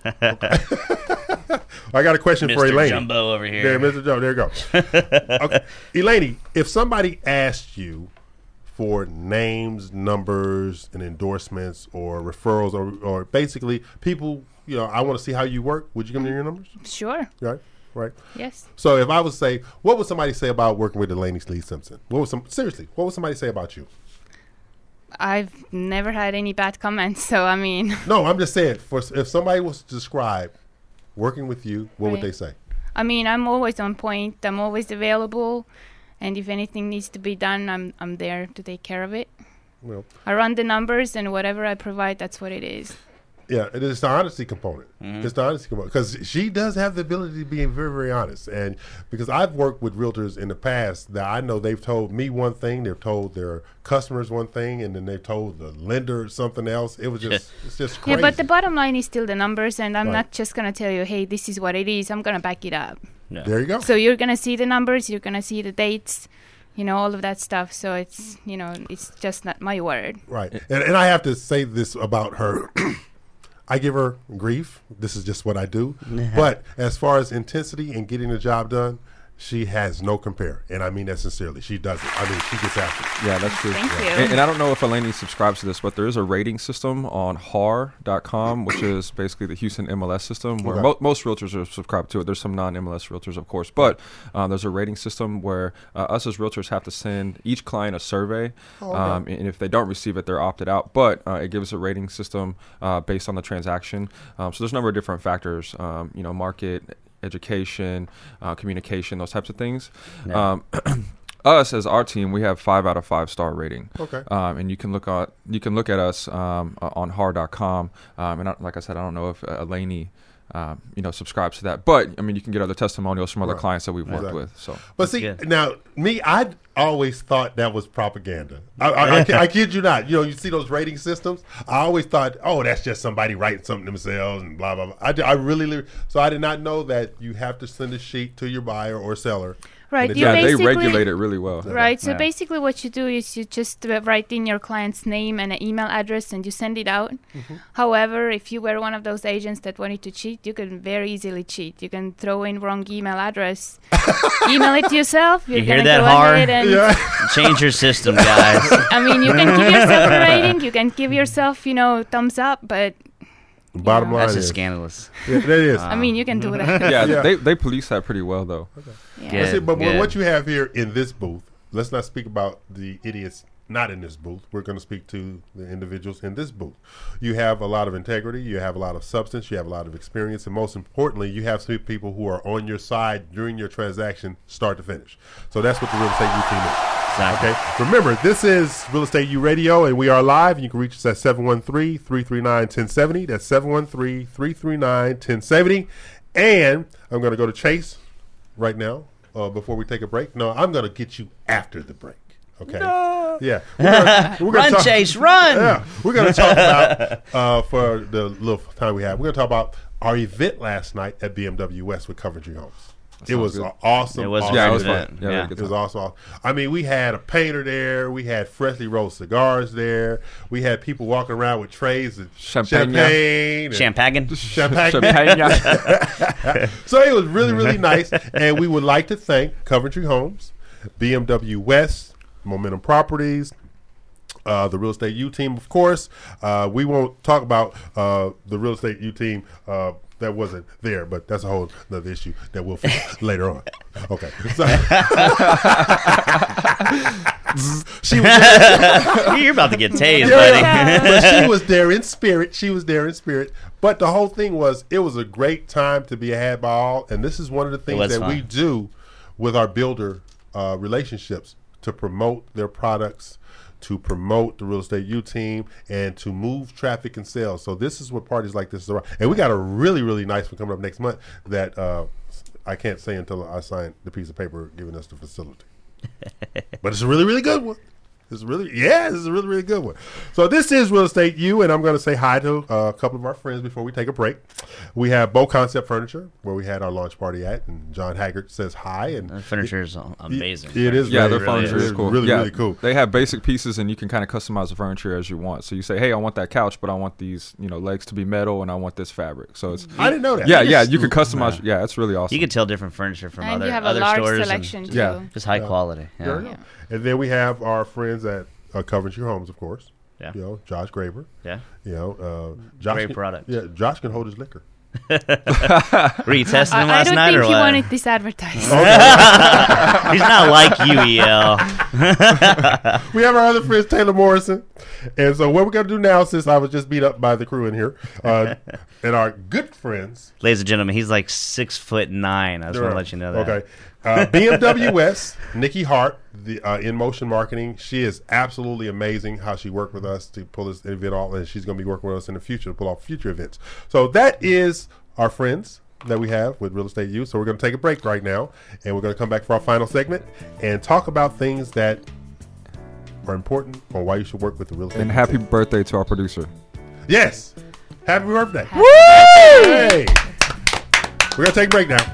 I got a question for Mister Elaney. Jumbo over here. There, Mister Joe. There you go. Okay, Elaney, if somebody asked you for names, numbers, and endorsements, or referrals, or or basically people, you know, I want to see how you work. Would you give me your numbers? Sure. Right, right. Yes. So if I would say, what would somebody say about working with Elaney Lee Simpson? What would some seriously? What would somebody say about you? I've never had any bad comments. So, I mean, No, I'm just saying. For if somebody was to describe working with you, what would Right. they say? I mean, I'm always on point. I'm always available. And if anything needs to be done, I'm I'm there to take care of it. Well, I run the numbers, and whatever I provide, that's what it is. Yeah, it is the honesty component. Mm-hmm. It's the honesty component because she does have the ability to be very, very honest. And because I've worked with realtors in the past that I know they've told me one thing, they've told their customers one thing, and then they've told the lender something else. It was just, it's just crazy. Yeah, but the bottom line is still the numbers, and I'm Right. not just gonna tell you, hey, this is what it is. I'm gonna back it up. No. There you go. So you're gonna see the numbers, you're gonna see the dates, you know, all of that stuff. So it's, you know, it's just not my word. Right. And, and I have to say this about her. I give her grief. This is just what I do. But as far as intensity and getting the job done, she has no compare. And I mean that sincerely. She does it. I mean, she gets after it. Yeah, that's true. Thank you. And, and I don't know if Eleni subscribes to this, but there is a rating system on H A R dot com, which is basically the Houston M L S system, where Okay. mo- most realtors are subscribed to it. There's some non-M L S realtors, of course, but uh, there's a rating system where uh, us as realtors have to send each client a survey, Oh, okay. um, and if they don't receive it, they're opted out. But uh, it gives a rating system uh, based on the transaction. Um, so there's a number of different factors, um, you know, market, education, uh, communication, those types of things. Yeah. Um, us as our team, we have five out of five star rating. Okay. Um, and you can look at you can look at us um, uh, on H A R dot com. Um, and I, like I said, I don't know if uh, Eleni, um, you know, subscribes to that, but I mean, you can get other testimonials from other Right. clients that we've worked Exactly. with. So, But see, good. now, me, I always thought that was propaganda. I, I, I, ki- I kid you not. You know, you see those rating systems. I always thought, oh, that's just somebody writing something themselves and blah, blah, blah. I, d- I really, li- so I did not know that you have to send a sheet to your buyer or seller. Right. And You yeah, they basically- regulate it really well. Right. So Yeah. basically, what you do is you just uh, write in your client's name and an email address, and you send it out. Mm-hmm. However, if you were one of those agents that wanted to cheat, you can very easily cheat. You can throw in wrong email address, email it to yourself. You're You hear gonna that, go Har? ahead and Yeah. Change your system, guys. I mean, you can give yourself a rating. You can give yourself, you know, thumbs up. But Bottom Yeah. line That's is. just scandalous. Yeah, that is. I mean, you can do that. Yeah, Yeah. they they police that pretty well though. Yeah. Good. See, but good. what you have here in this booth, let's not speak about the idiots not in this booth. We're going to speak to the individuals in this booth. You have a lot of integrity, you have a lot of substance, you have a lot of experience, and most importantly, you have some people who are on your side during your transaction, start to finish. So that's what the Real Estate U team is. Exactly. Okay. Remember, this is Real Estate U Radio, and we are live. You can reach us at seven one three, three three nine, one zero seven zero. That's seven one three, three three nine, one zero seven zero. And I'm going to go to Chase right now uh, before we take a break. No, I'm going to get you after the break. Okay. No. Yeah. We're gonna, we're gonna Run, talk, Chase, run. Yeah. We're going to talk about, uh, for the little time we have, we're going to talk about our event last night at B M W West with Coventry Homes. It was good. an awesome. It was a awesome Yeah, it great was event. fun. event. Yeah, we Yeah. had a good It was time. awesome. I mean, we had a painter there. We had freshly rolled cigars there. We had people walking around with trays of Champagne. champagne. and- Champagne. Champagne. Champagne. So it was really, really nice. And we would like to thank Coventry Homes, B M W West, Momentum Properties, uh, the Real Estate U team, of course. Uh, we won't talk about uh, the Real Estate U team uh, that wasn't there, but that's a whole other issue that we'll fix later on. Okay. So, she was there. You're about to get tased, Yeah, buddy. but she was there in spirit. She was there in spirit. But the whole thing was, it was a great time to be had by all. And this is one of the things was that fun. we do with our builder uh, relationships to promote their products, to promote the Real Estate U team, and to move traffic and sales. So this is what parties like this are about. And we got a really, really nice one coming up next month that uh, I can't say until I sign the piece of paper giving us the facility. But it's a really, really good one. It's really, yeah, this is a really, really good one. So this is Real Estate U, and I'm going to say hi to uh, a couple of our friends before we take a break. We have Bo Concept Furniture, where we had our launch party at, and John Haggart says hi. And The furniture is amazing. It is Yeah, really, their furniture really, is cool. really, yeah, really cool. They have basic pieces, and you can kind of customize the furniture as you want. So you say, "Hey, I want that couch, but I want these, you know, legs to be metal, and I want this fabric." So it's I didn't know that. yeah, I yeah. just- You can customize. Yeah, it's really awesome. You can tell different furniture from And other you have a other large stores. selection And too. Yeah. just high quality. There we Yeah. go. And then we have our friends at uh, Coventry Homes, of course. Yeah. You know, Josh Graber. Yeah. You know, uh, Josh Great can- product. Yeah, Josh can hold his liquor. Were you testing him I, I last don't night think or he what? wanted this advertised. He's not like you, E L. We have our other friends, Taylor Morrison. And so what we're going to do now, since I was just beat up by the crew in here, uh, and our good friends. Ladies and gentlemen, he's like six foot nine. I just want to let you know that. Okay. Uh, B M W S, Nikki Hart, the uh, In Motion Marketing. She is absolutely amazing how she worked with us to pull this event off, and she's going to be working with us in the future to pull off future events. So that is our friends that we have with Real Estate U. So we're going to take a break right now, and we're going to come back for our final segment and talk about things that are important or why you should work with the Real Estate And U happy team. birthday to our producer. Yes. Happy birthday. Happy Woo! Hey. We're going to take a break now.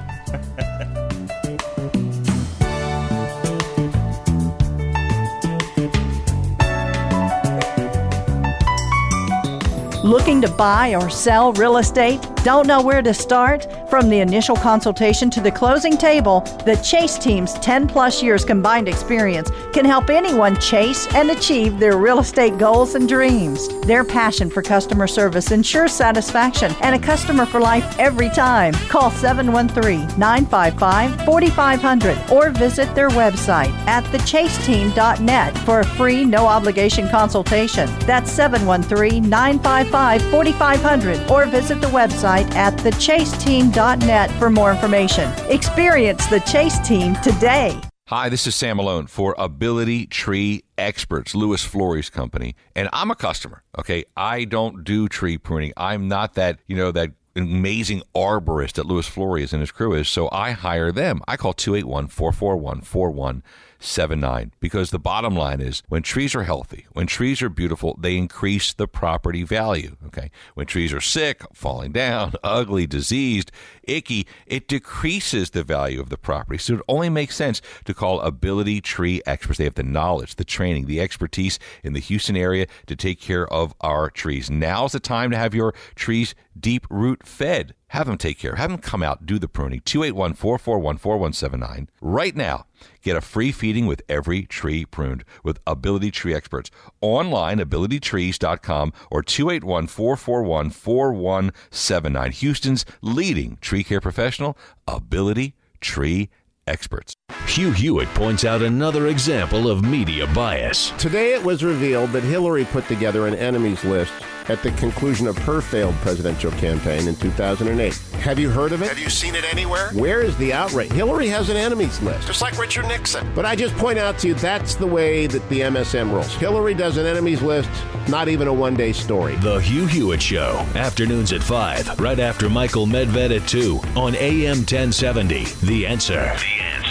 Looking to buy or sell real estate? Don't know where to start? From the initial consultation to the closing table, the Chase team's ten plus years combined experience can help anyone chase and achieve their real estate goals and dreams. Their passion for customer service ensures satisfaction and a customer for life every time. Call seven one three, nine five five, four five zero zero or visit their website at the chase team dot net for a free, no obligation consultation. That's seven one three, nine five five, four five zero zero or visit the website at the chase team dot net for more information. Experience the Chase team today. Hi, this is Sam Malone for Ability Tree Experts, Lewis Flores Company, and I'm a customer. Okay, I don't do tree pruning. I'm not that, you know, that amazing arborist that Lewis Flores and his crew is, so I hire them. I call two eight one, four four one, four one seven nine because the bottom line is when trees are healthy, when trees are beautiful, they increase the property value. Okay, when trees are sick, falling down, ugly, diseased, icky, it decreases the value of the property. So it only makes sense to call Ability Tree Experts. They have the knowledge, the training, the expertise in the Houston area to take care of our trees. Now's the time to have your trees deep root fed. Have them take care. Have them come out, do the pruning. two eight one, four four one, four one seven nine. Right now, get a free feeding with every tree pruned with Ability Tree Experts. Online, ability trees dot com or two eight one, four four one, four one seven nine. Houston's leading tree care professional, Ability Tree Experts. Hugh Hewitt points out another example of media bias. Today it was revealed that Hillary put together an enemies list at the conclusion of her failed presidential campaign in two thousand eight. Have you heard of it? Have you seen it anywhere? Where is the outrage? Hillary has an enemies list. Just like Richard Nixon. But I just point out to you, that's the way that the M S M rolls. Hillary does an enemies list, not even a one-day story. The Hugh Hewitt Show, afternoons at five, right after Michael Medved at two on A M ten seventy. The Answer. The Answer.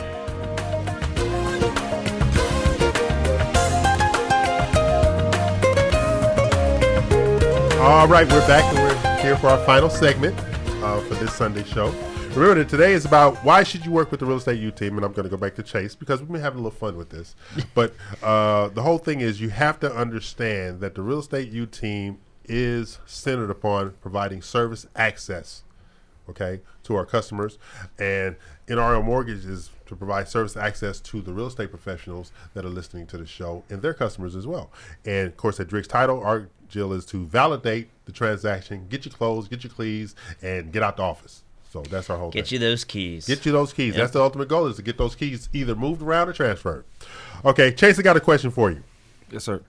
All right, we're back and we're here for our final segment uh, for this Sunday show. Remember that today is about why should you work with the Real Estate U team, and I'm going to go back to Chase because we've been having a little fun with this. But uh, the whole thing is you have to understand that the Real Estate U team is centered upon providing service access, okay, to our customers. And N R L Mortgage is to provide service access to the real estate professionals that are listening to the show and their customers as well. And, of course, at Driggs Title, our deal is to validate the transaction, get you closed, get your keys, and get out the office. So that's our whole Get thing. you those keys. Get you those keys. Yep. That's the ultimate goal, is to get those keys either moved around or transferred. Okay, Chase, I got a question for you. Yes, sir.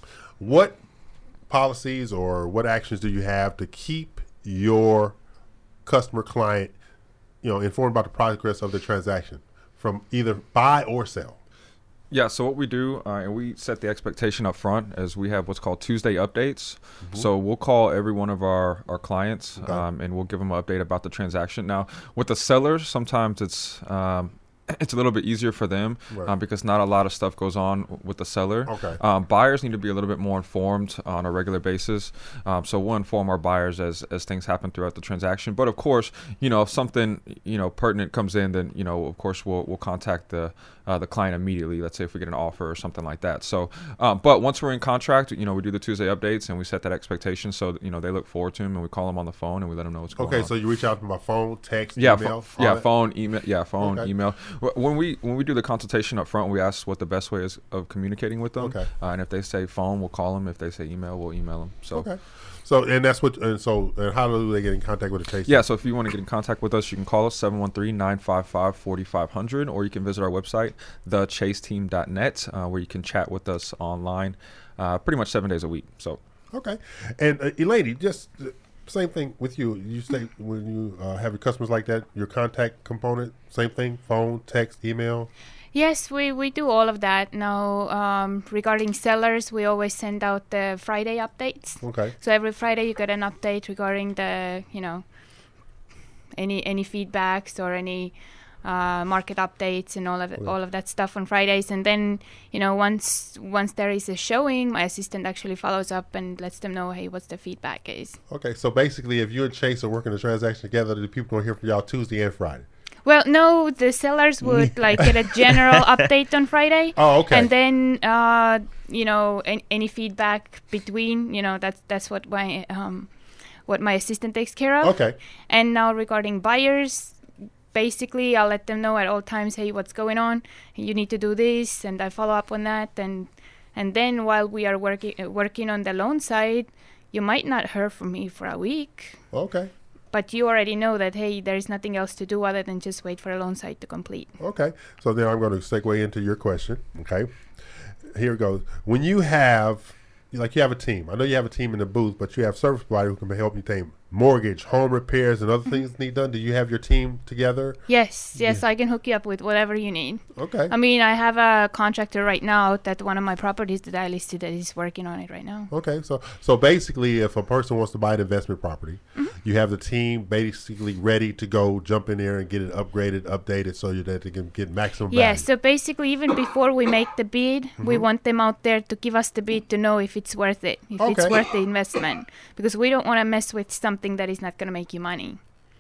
What policies or what actions do you have to keep your customer client, you know, informed about the progress of the transaction from either buy or sell? Yeah, so what we do, uh, and we set the expectation up front, as we have what's called Tuesday updates. Mm-hmm. So we'll call every one of our, our clients, okay. um, and we'll give them an update about the transaction. Now, with the sellers, sometimes it's um, it's a little bit easier for them, right. um, because not a lot of stuff goes on with the seller. Okay. Um, buyers need to be a little bit more informed on a regular basis. Um, so we'll inform our buyers as, as things happen throughout the transaction. But of course, you know, if something, you know, pertinent comes in, then, you know, of course we'll we'll contact the uh, the client immediately. Let's say if we get an offer or something like that. So, um, but once we're in contract, you know, we do the Tuesday updates and we set that expectation. So, you know, they look forward to them and we call them on the phone and we let them know what's going okay, on. Okay, so you reach out to my phone, text, yeah, email? Fo- yeah, that? phone, email. Yeah, phone, okay. email. When we when we do the consultation up front, we ask what the best way is of communicating with them. Okay. Uh, and if they say phone, we'll call them. If they say email, we'll email them. So. Okay. So and that's what and so and how do they get in contact with the Chase? Yeah, so if you want to get in contact with us, you can call us seven one three, nine five five, four five zero zero, or you can visit our website, the chase team dot net, uh, where you can chat with us online, uh, pretty much seven days a week. So okay, and uh, Elaine, just Same thing with you. You say when you uh, have your customers like that, your contact component, same thing, phone, text, email. Yes, we, we do all of that. Now, um, regarding sellers, we always send out the Friday updates. Okay. So every Friday you get an update regarding the, you know, any any feedbacks or any uh, market updates and all of it, Okay. all of that stuff on Fridays. And then, you know, once once there is a showing, my assistant actually follows up and lets them know, hey, what's the feedback is. Okay, so basically, if you and Chase are working the transaction together, the people going to hear from y'all Tuesday and Friday. Well, no, the sellers would like get a general update on Friday. Oh, okay. And then, uh, you know, any, any feedback between, you know, that's that's what my um, what my assistant takes care of. Okay. And now regarding buyers, basically, I'll let them know at all times, hey, what's going on? You need to do this, and I follow up on that. And and then while we are working uh, working on the loan side, you might not hear from me for a week. Okay. But you already know that, hey, there's nothing else to do other than just wait for a loan site to complete. Okay. So now I'm going to segue into your question. Okay. Here it goes. When you have, like you have a team. I know you have a team in the booth, but you have service provider who can help you team mortgage, home repairs, and other things need done. Do you have your team together? Yes, yes, I can hook you up with whatever you need. Okay. I mean, I have a contractor right now that one of my properties that I listed that is working on it right now. Okay, so so basically, if a person wants to buy an investment property, Mm-hmm. you have the team basically ready to go jump in there and get it upgraded, updated, so that they can get maximum value. Yeah, so basically, even before we make the bid, we Mhm. want them out there to give us the bid to know if it's worth it, if it's Okay. worth the investment, because we don't want to mess with something that is not going to make you money.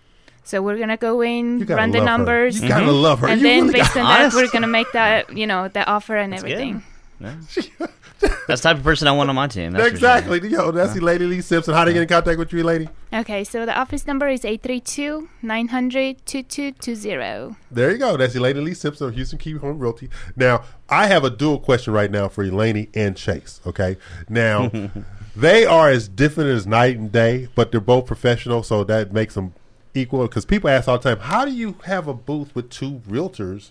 So we're gonna go in, gotta run the love her. numbers, You gotta love her. and You then really based got- on that, Honest. we're gonna make that, you know, the offer and That's everything. Yeah. That's the type of person I want on my team. That's for Exactly. sure. Yo, that's the Lady Lee Simpson. How do you get in contact with you, lady? Okay, so the office number is eight three two, nine hundred, two two two zero. There you go. That's Elaine Lee Simpson of Houston Key Home Realty. Now, I have a dual question right now for Elaine and Chase. Okay. Now, they are as different as night and day, but they're both professional, so that makes them equal. Because people ask all the time, how do you have a booth with two realtors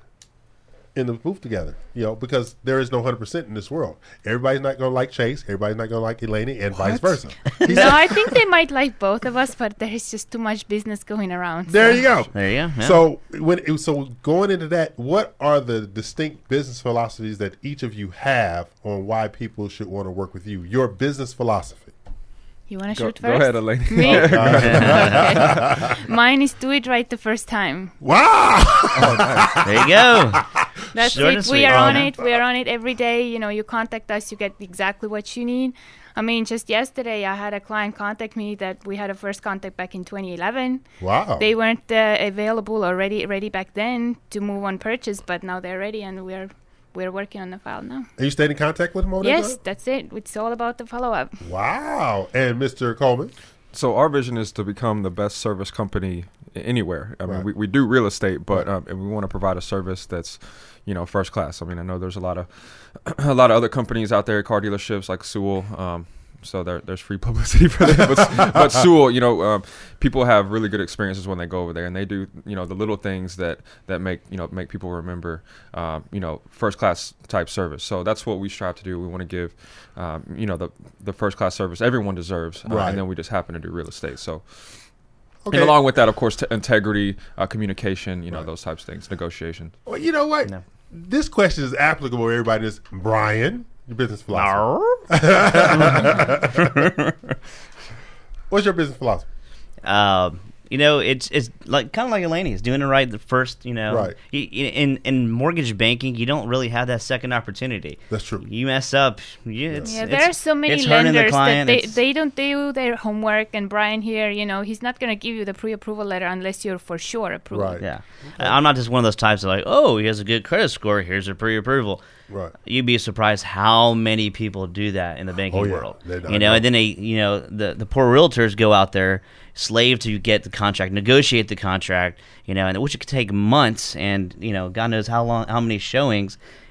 in the booth together? You know, because there is no one hundred percent in this world. Everybody's not going to like Chase. Everybody's not going to like Elaine, and vice versa. He No, said- I think they might like both of us, but there is just too much business going around. There so- you go. There you go. Yeah. So when so going into that, what are the distinct business philosophies that each of you have on why people should want to work with you? Your business philosophy. You want to Go, shoot go first? ahead, Elaine. Me? Oh, Okay. Mine is do it right the first time. Wow. There you go. That's Short and it. sweet. We are on Okay. it. We are on it every day. You know, you contact us, you get exactly what you need. I mean, just yesterday, I had a client contact me that we had a first contact back in twenty eleven. Wow. They weren't uh, available or ready, ready back then to move on purchase, but now they're ready, and we're we're working on the file now. And you stayed in contact with them over Yes, there? that's it. It's all about the follow up. Wow. And Mister Coleman? So our vision is to become the best service company a- anywhere. I mean, Right. we, we do real estate, but um, and we want to provide a service that's, you know, first class. I mean, I know there's a lot of a lot of other companies out there, car dealerships like Sewell. Um, so there, there's free publicity for them. But, but Sewell, you know, um, people have really good experiences when they go over there, and they do, you know, the little things that that make you know make people remember, um, you know, first class type service. So that's what we strive to do. We want to give, um, you know, the the first class service everyone deserves, uh, Right. and then we just happen to do real estate. So. Okay. And along with that, of course, t- integrity, uh, communication, you know, Right. those types of things, negotiation. Well, you know what? No. This question is applicable to everybody. Is Brian, your business philosophy. What's your business philosophy? Um, you know, it's it's like kind of like Eleni is doing it right the first. You know, Right. You, you- in in mortgage banking, you don't really have that second opportunity. That's true. You mess up, you, it's, Yeah, it's, there are so many it's hurting the lenders that client, they, it's- they don't do their homework. And Brian here, you know, he's not going to give you the pre-approval letter unless you're for sure approved. Right. Yeah, I'm not just one of those types of like, oh, he has a good credit score. Here's a pre-approval. Right. You'd be surprised how many people do that in the banking Oh, yeah. world. They- I you know, know. and then they, you know, the the poor realtors go out there, slave to get the contract, negotiate the contract, you know, and which could take months, and you know, God knows how long, how many showings,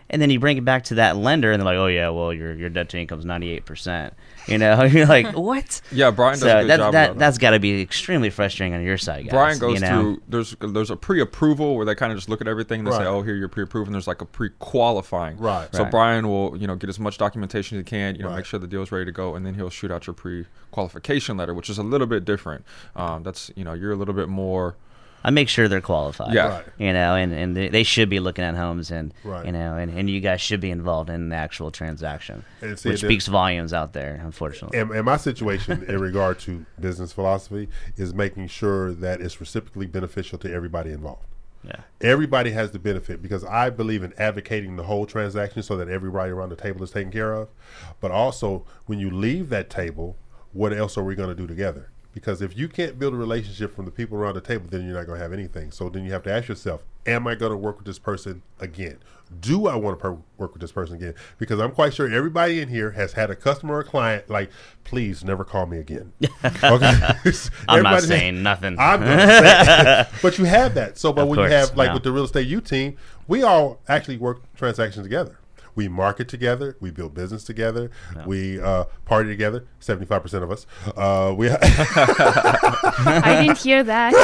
And then you bring it back to that lender, and they're like, "Oh yeah, well your your debt to income is ninety-eight percent." You know, you're like, "What?" Yeah, Brian does so a good that, job. That of that that's got to be extremely frustrating on your side, guys. Brian goes you know? through. There's there's a pre-approval where they kind of just look at everything and they Right. say, "Oh, here you're pre-approved," and there's like a pre-qualifying. Right. So Right. Brian will you know get as much documentation as he can. You know, Right. make sure the deal's ready to go, and then he'll shoot out your pre-qualification letter, which is a little bit different. Um, that's you know you're a little bit more. I make sure they're qualified. Yeah. Right. You know, and, and they, they should be looking at homes, and Right. you know, and, and you guys should be involved in the actual transaction, And see, which it- speaks volumes out there, unfortunately. And, and my situation in regard to business philosophy is making sure that it's reciprocally beneficial to everybody involved. Yeah. Everybody has the benefit because I believe in advocating the whole transaction so that everybody around the table is taken care of. But also, when you leave that table, what else are we going to do together? Because if you can't build a relationship from the people around the table, then you're not going to have anything. So then you have to ask yourself, am I going to work with this person again? Do I want to per- work with this person again? Because I'm quite sure everybody in here has had a customer or client like, please never call me again. Okay? I'm not Everybody- saying nothing. I'm not saying, but you have that. So, but Of when course, you have, like yeah. with the Real Estate U team, we all actually work transactions together. We market together. We build business together. Yeah. We uh, party together. seventy-five percent of us. Uh, we. I didn't hear that.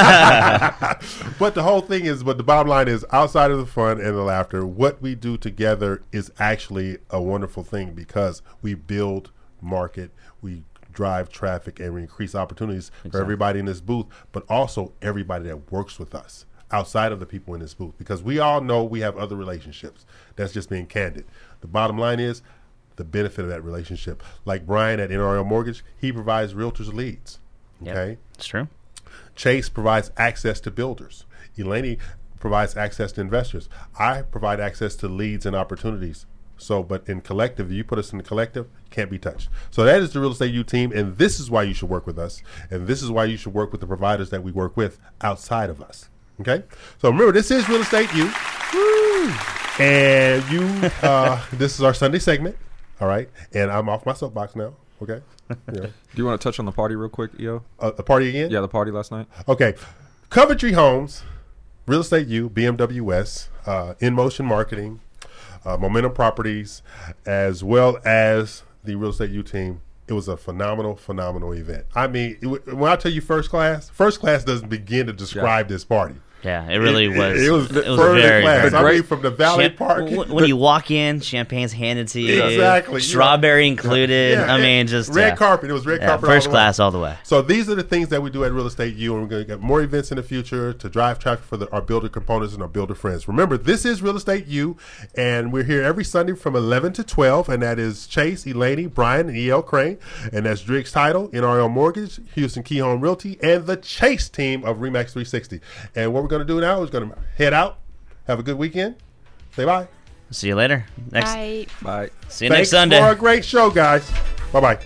But the whole thing is, but the bottom line is, outside of the fun and the laughter, what we do together is actually a wonderful thing because we build, market, we drive traffic, and we increase opportunities for Exactly. everybody in this booth, but also everybody that works with us outside of the people in this booth, because we all know we have other relationships. That's just being candid. The bottom line is the benefit of that relationship. Like Brian at N R L Mortgage, he provides realtors leads. Yep, Okay, it's true. Chase provides access to builders. Eleni provides access to investors. I provide access to leads and opportunities. So, but in collective, you put us in the collective, can't be touched. So that is the Real Estate U team, and this is why you should work with us, and this is why you should work with the providers that we work with outside of us. Okay? So remember, this is Real Estate U. Woo! And you, uh, this is our Sunday segment. All right? And I'm off my soapbox now. Okay? Yeah. Do you want to touch on the party real quick, E O? Uh, the party again? Yeah, the party last night. Okay. Coventry Homes, Real Estate U, B M W S, uh, In Motion Marketing, uh, Momentum Properties, as well as the Real Estate U team. It was a phenomenal, phenomenal event. I mean, it, when I tell you first class, first class doesn't begin to describe yeah. this party. Yeah, it really it, was. It, it was, it was first very, class. very I mean, from the Valley Champ- Park. w- when you walk in, champagne's handed to you. Exactly. Strawberry yeah. included. Yeah. I mean, just red yeah. carpet. It was red yeah, carpet. First all class all the way. So these are the things that we do at Real Estate U, and we're going to get more events in the future to drive traffic for the, our builder components and our builder friends. Remember, this is Real Estate U, and we're here every Sunday from eleven to twelve, and that is Chase, Eleni, Brian, and E L Crane, and that's Driggs Title, N R L Mortgage, Houston Key Home Realty, and the Chase team of Remax three sixty. And what we're going to do now is going to head out. Have a good weekend. Say bye. See you later. Next. Bye. Bye. See you Thanks next Sunday. for a great show, guys. Bye-bye.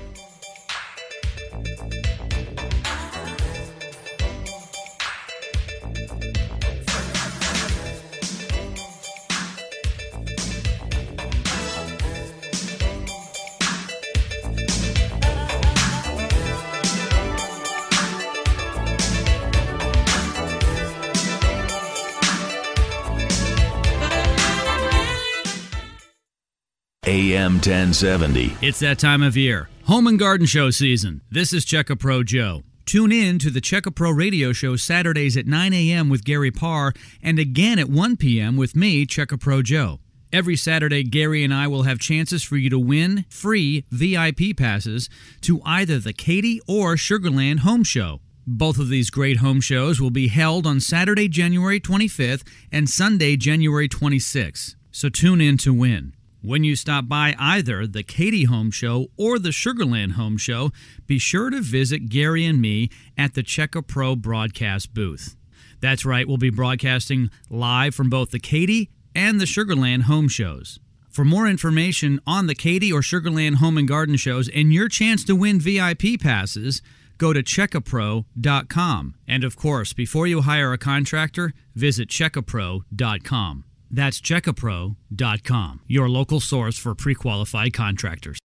A M ten seventy. It's that time of year. Home and garden show season. This is Check-A-Pro Joe. Tune in to the Check-A-Pro radio show Saturdays at nine a.m. with Gary Parr and again at one p.m. with me, Check-A-Pro Joe. Every Saturday, Gary and I will have chances for you to win free V I P passes to either the Katy or Sugarland Home Show. Both of these great home shows will be held on Saturday, January twenty-fifth and Sunday, January twenty-sixth. So tune in to win. When you stop by either the Katy Home Show or the Sugarland Home Show, be sure to visit Gary and me at the Check-A-Pro broadcast booth. That's right, we'll be broadcasting live from both the Katy and the Sugarland Home Shows. For more information on the Katy or Sugarland Home and Garden Shows and your chance to win V I P passes, go to check a pro dot com. And of course, before you hire a contractor, visit check a pro dot com. That's check a pro dot com, your local source for pre-qualified contractors.